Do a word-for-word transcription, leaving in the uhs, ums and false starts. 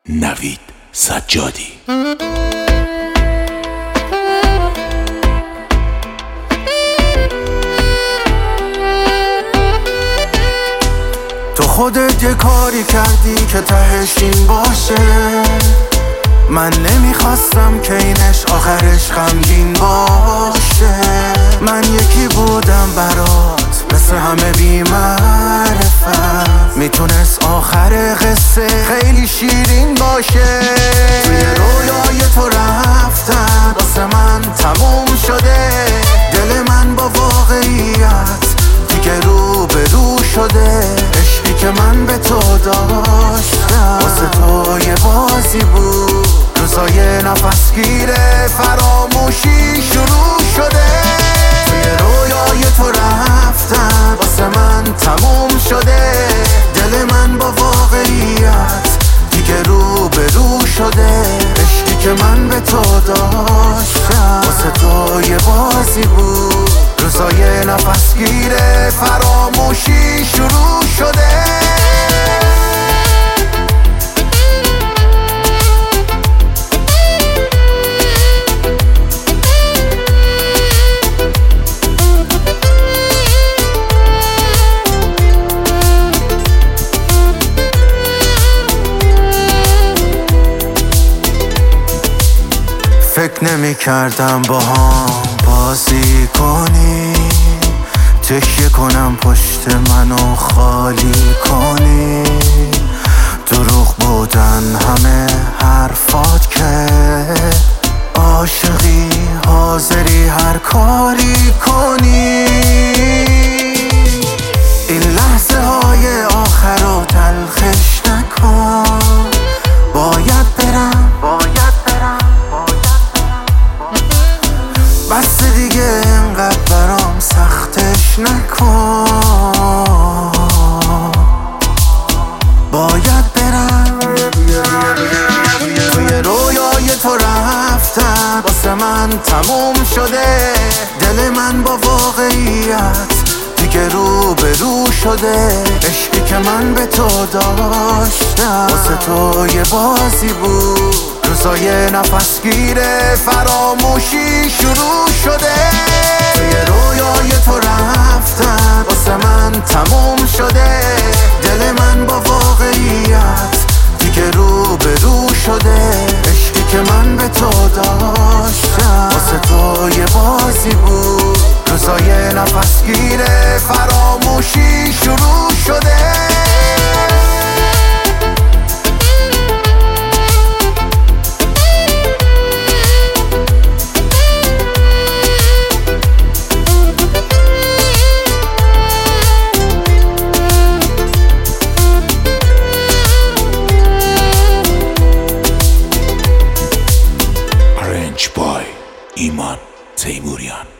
نوید سجادی. تو خودت یه کاری کردی که تهش این باشه. من نمیخواستم که اینش آخرش غمگین باشه. من یکی بودم برات مثل همه بی معرفت، میتونست آخر قصه خیلی شیرین باشه. توی رویای تو رفتم واسه من تموم شده. دل من با واقعیت دیگه رو به رو شده. عشقی که من به تو داشتم واسه تو یه بازی بود. روزای نفس گیره فراموشی شروع شده. توی رویای تو رفتم واسه من تموم شده. دل من با واقعیت دیگه رو به رو شده. عشقی که من به تو داشتم واسه تو یه بازی بود. روزای نفس گیره فراموشی شروع شده. فکر نمی کردم با هم بازی کنی، تکیه کنم پشت منو خالی کنی. دروغ بودن همه حرفات که عاشقی حاضری هر کاری کنی. این لحظه های آخر رو تلخش نکن. باید برم باید برم بس دیگه اینقدر برام سختش نکن. باید برم. توی رویای تو رفتم واسه من تموم شده. دل من با واقعیت دیگه رو به رو شده. عشقی که من به تو داشتم واسه تو یه بازی بود. روزای نفس گیره فراموشی شروع شده. توی رویای تو رفتم واسه من تموم شده. دل من با واقعیت دیگه رو به رو شده. عشقی که من به تو داشتم واسه تو یه بازی بود. روزای نفس گیره فراموشی شروع شده. بای ایمان تیموریان.